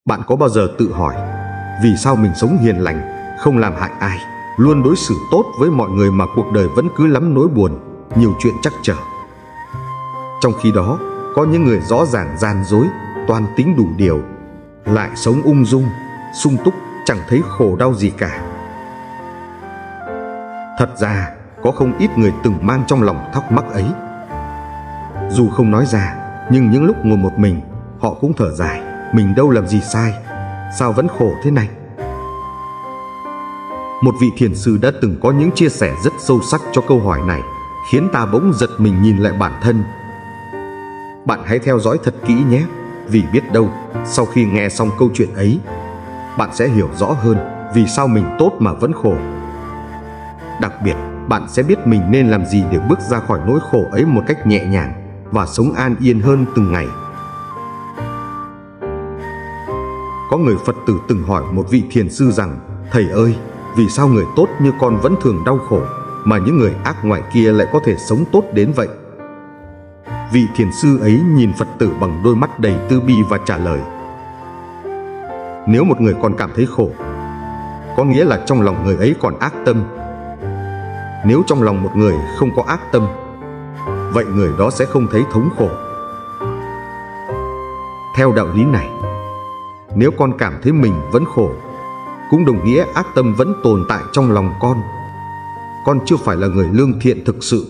Bạn có bao giờ tự hỏi vì sao mình sống hiền lành, không làm hại ai, luôn đối xử tốt với mọi người mà cuộc đời vẫn cứ lắm nỗi buồn, nhiều chuyện trắc trở? Trong khi đó, có những người rõ ràng gian dối, toan tính đủ điều, lại sống ung dung, sung túc, chẳng thấy khổ đau gì cả. Thật ra, có không ít người từng mang trong lòng thắc mắc ấy. Dù không nói ra, nhưng những lúc ngồi một mình, họ cũng thở dài, mình đâu làm gì sai, sao vẫn khổ thế này? Một vị thiền sư đã từng có những chia sẻ rất sâu sắc cho câu hỏi này, khiến ta bỗng giật mình nhìn lại bản thân. Bạn hãy theo dõi thật kỹ nhé, vì biết đâu, sau khi nghe xong câu chuyện ấy, bạn sẽ hiểu rõ hơn vì sao mình tốt mà vẫn khổ. Đặc biệt, bạn sẽ biết mình nên làm gì để bước ra khỏi nỗi khổ ấy một cách nhẹ nhàng và sống an yên hơn từng ngày. Có người Phật tử từng hỏi một vị thiền sư rằng: "Thầy ơi, vì sao người tốt như con vẫn thường đau khổ, mà những người ác ngoài kia lại có thể sống tốt đến vậy?" Vị thiền sư ấy nhìn Phật tử bằng đôi mắt đầy từ bi và trả lời: "Nếu một người còn cảm thấy khổ, có nghĩa là trong lòng người ấy còn ác tâm. Nếu trong lòng một người không có ác tâm, vậy người đó sẽ không thấy thống khổ." Theo đạo lý này, nếu con cảm thấy mình vẫn khổ, cũng đồng nghĩa ác tâm vẫn tồn tại trong lòng con. Con chưa phải là người lương thiện thực sự.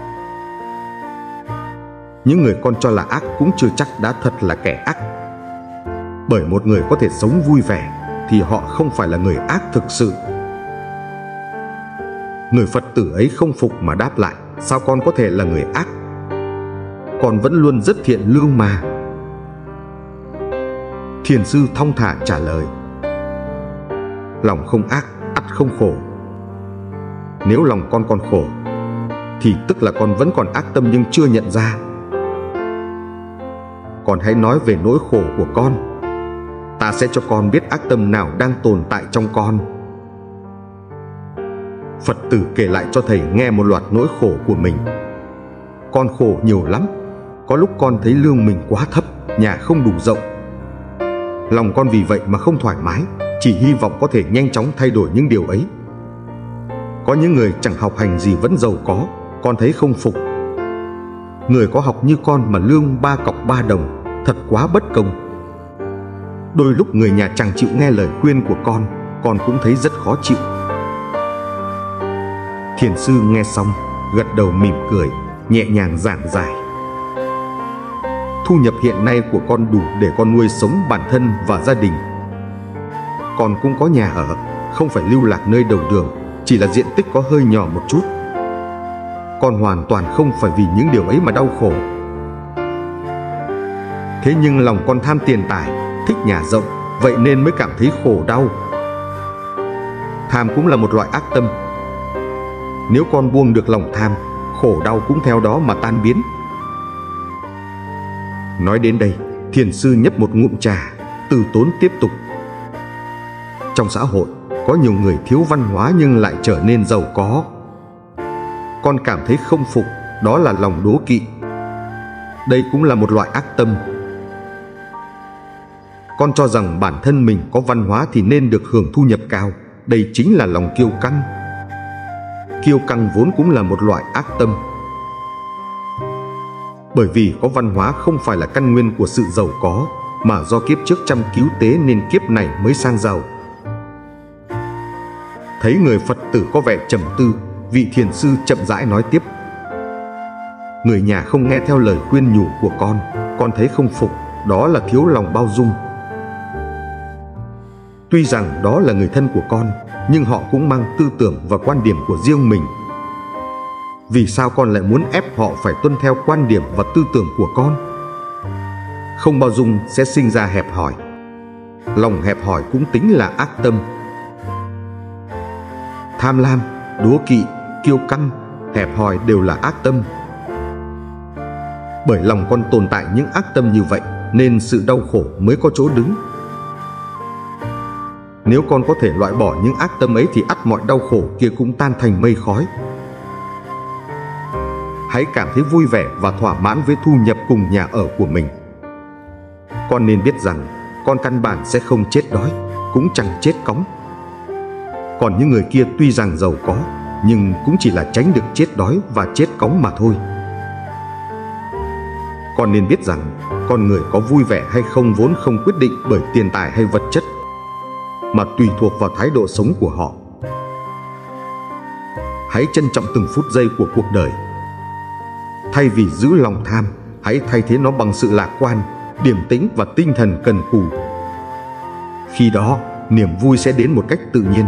Những người con cho là ác cũng chưa chắc đã thật là kẻ ác. Bởi một người có thể sống vui vẻ thì họ không phải là người ác thực sự. Người Phật tử ấy không phục mà đáp lại: "Sao con có thể là người ác? Con vẫn luôn rất thiện lương mà." Thiền sư thong thả trả lời: "Lòng không ác, ắt không khổ. Nếu lòng con còn khổ, thì tức là con vẫn còn ác tâm nhưng chưa nhận ra. Con hãy nói về nỗi khổ của con. Ta sẽ cho con biết ác tâm nào đang tồn tại trong con." Phật tử kể lại cho thầy nghe một loạt nỗi khổ của mình. "Con khổ nhiều lắm. Có lúc con thấy lương mình quá thấp, nhà không đủ rộng. Lòng con vì vậy mà không thoải mái, chỉ hy vọng có thể nhanh chóng thay đổi những điều ấy. Có những người chẳng học hành gì vẫn giàu có, con thấy không phục. Người có học như con mà lương 3 cọc 3 đồng, thật quá bất công. Đôi lúc người nhà chẳng chịu nghe lời khuyên của con cũng thấy rất khó chịu." Thiền sư nghe xong, gật đầu mỉm cười, nhẹ nhàng giảng giải: "Thu nhập hiện nay của con đủ để con nuôi sống bản thân và gia đình. Con cũng có nhà ở, không phải lưu lạc nơi đầu đường, chỉ là diện tích có hơi nhỏ một chút. Con hoàn toàn không phải vì những điều ấy mà đau khổ. Thế nhưng lòng con tham tiền tài, thích nhà rộng, vậy nên mới cảm thấy khổ đau. Tham cũng là một loại ác tâm. Nếu con buông được lòng tham, khổ đau cũng theo đó mà tan biến." Nói đến đây, thiền sư nhấp một ngụm trà, từ tốn tiếp tục: "Trong xã hội, có nhiều người thiếu văn hóa nhưng lại trở nên giàu có. Con cảm thấy không phục, đó là lòng đố kỵ. Đây cũng là một loại ác tâm. Con cho rằng bản thân mình có văn hóa thì nên được hưởng thu nhập cao, đây chính là lòng kiêu căng. Kiêu căng vốn cũng là một loại ác tâm. Bởi vì có văn hóa không phải là căn nguyên của sự giàu có, mà do kiếp trước chăm cứu tế nên kiếp này mới sang giàu." Thấy người Phật tử có vẻ trầm tư, vị thiền sư chậm rãi nói tiếp: "Người nhà không nghe theo lời khuyên nhủ của con thấy không phục, đó là thiếu lòng bao dung. Tuy rằng đó là người thân của con, nhưng họ cũng mang tư tưởng và quan điểm của riêng mình. Vì sao con lại muốn ép họ phải tuân theo quan điểm và tư tưởng của con? Không bao dung sẽ sinh ra hẹp hòi. Lòng hẹp hòi cũng tính là ác tâm. Tham lam, đố kỵ, kiêu căng, hẹp hòi đều là ác tâm. Bởi lòng con tồn tại những ác tâm như vậy nên sự đau khổ mới có chỗ đứng. Nếu con có thể loại bỏ những ác tâm ấy thì ắt mọi đau khổ kia cũng tan thành mây khói. Hãy cảm thấy vui vẻ và thỏa mãn với thu nhập cùng nhà ở của mình. Con nên biết rằng con căn bản sẽ không chết đói, cũng chẳng chết cóng. Còn những người kia tuy rằng giàu có, nhưng cũng chỉ là tránh được chết đói và chết cóng mà thôi. Con nên biết rằng con người có vui vẻ hay không vốn không quyết định bởi tiền tài hay vật chất, mà tùy thuộc vào thái độ sống của họ. Hãy trân trọng từng phút giây của cuộc đời. Thay vì giữ lòng tham, hãy thay thế nó bằng sự lạc quan, điềm tĩnh và tinh thần cần cù. Khi đó, niềm vui sẽ đến một cách tự nhiên.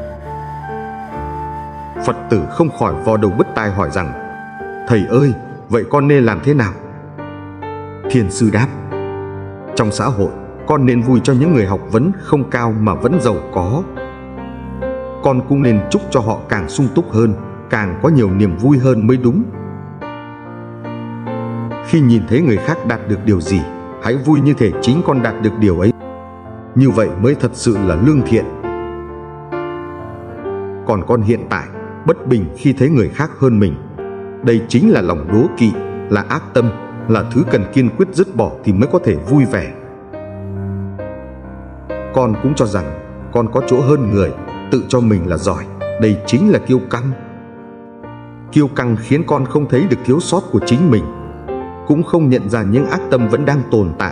Phật tử không khỏi vò đầu bứt tai hỏi rằng: thầy ơi, vậy con nên làm thế nào? Thiền sư đáp: trong xã hội, con nên vui cho những người học vấn không cao mà vẫn giàu có. Con cũng nên chúc cho họ càng sung túc hơn, càng có nhiều niềm vui hơn mới đúng. Khi nhìn thấy người khác đạt được điều gì, hãy vui như thể chính con đạt được điều ấy. Như vậy mới thật sự là lương thiện. Còn con hiện tại, bất bình khi thấy người khác hơn mình, đây chính là lòng đố kỵ, là ác tâm, là thứ cần kiên quyết dứt bỏ thì mới có thể vui vẻ. Con cũng cho rằng con có chỗ hơn người, tự cho mình là giỏi, đây chính là kiêu căng. Kiêu căng khiến con không thấy được thiếu sót của chính mình, cũng không nhận ra những ác tâm vẫn đang tồn tại.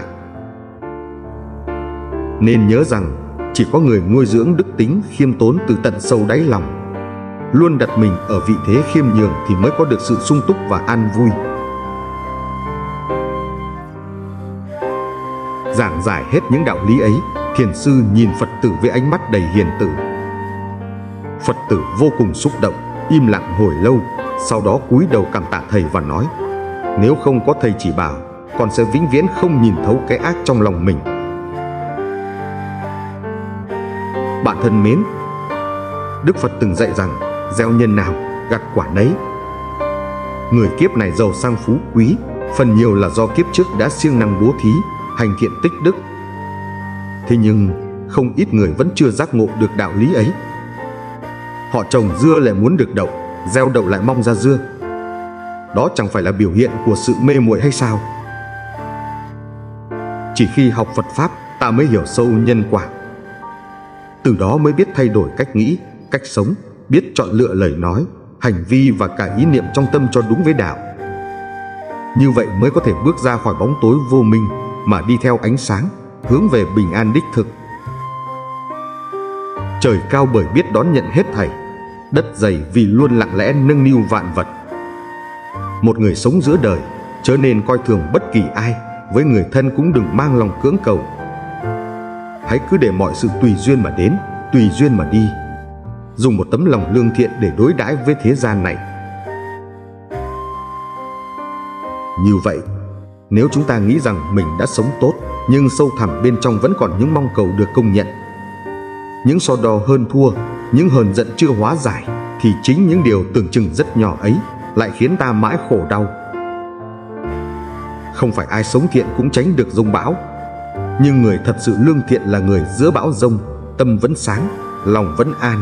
Nên nhớ rằng chỉ có người nuôi dưỡng đức tính khiêm tốn từ tận sâu đáy lòng, luôn đặt mình ở vị thế khiêm nhường thì mới có được sự sung túc và an vui. Giảng giải hết những đạo lý ấy, thiền sư nhìn Phật tử với ánh mắt đầy hiền từ. Phật tử vô cùng xúc động, im lặng hồi lâu, sau đó cúi đầu cảm tạ thầy và nói: nếu không có thầy chỉ bảo, con sẽ vĩnh viễn không nhìn thấu cái ác trong lòng mình. Bạn thân mến, Đức Phật từng dạy rằng gieo nhân nào gặt quả nấy. Người kiếp này giàu sang phú quý, phần nhiều là do kiếp trước đã siêng năng bố thí, hành thiện tích đức. Thế nhưng không ít người vẫn chưa giác ngộ được đạo lý ấy. Họ trồng dưa lại muốn được đậu, gieo đậu lại mong ra dưa. Đó chẳng phải là biểu hiện của sự mê muội hay sao? Chỉ khi học Phật Pháp, ta mới hiểu sâu nhân quả. Từ đó mới biết thay đổi cách nghĩ, cách sống, biết chọn lựa lời nói, hành vi và cả ý niệm trong tâm cho đúng với đạo. Như vậy mới có thể bước ra khỏi bóng tối vô minh mà đi theo ánh sáng, hướng về bình an đích thực. Trời cao bởi biết đón nhận hết thảy, đất dày vì luôn lặng lẽ nâng niu vạn vật. Một người sống giữa đời, chớ nên coi thường bất kỳ ai, với người thân cũng đừng mang lòng cưỡng cầu. Hãy cứ để mọi sự tùy duyên mà đến, tùy duyên mà đi, dùng một tấm lòng lương thiện để đối đãi với thế gian này. Như vậy, nếu chúng ta nghĩ rằng mình đã sống tốt, nhưng sâu thẳm bên trong vẫn còn những mong cầu được công nhận, những so đo hơn thua, những hờn giận chưa hóa giải, thì chính những điều tưởng chừng rất nhỏ ấy lại khiến ta mãi khổ đau. Không phải ai sống thiện cũng tránh được giông bão, nhưng người thật sự lương thiện là người giữa bão giông, tâm vẫn sáng, lòng vẫn an.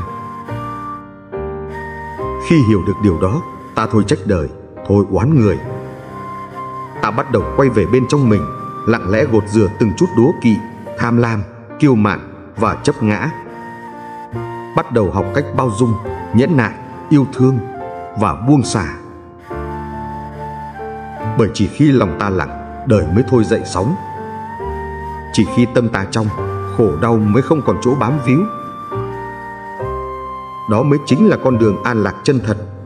Khi hiểu được điều đó, ta thôi trách đời, thôi oán người. Ta bắt đầu quay về bên trong mình, lặng lẽ gột rửa từng chút đố kỵ, tham lam, kiêu mạn và chấp ngã. Bắt đầu học cách bao dung, nhẫn nại, yêu thương và buông xả. Bởi chỉ khi lòng ta lặng, đời mới thôi dậy sóng. Chỉ khi tâm ta trong, khổ đau mới không còn chỗ bám víu. Đó mới chính là con đường an lạc chân thật.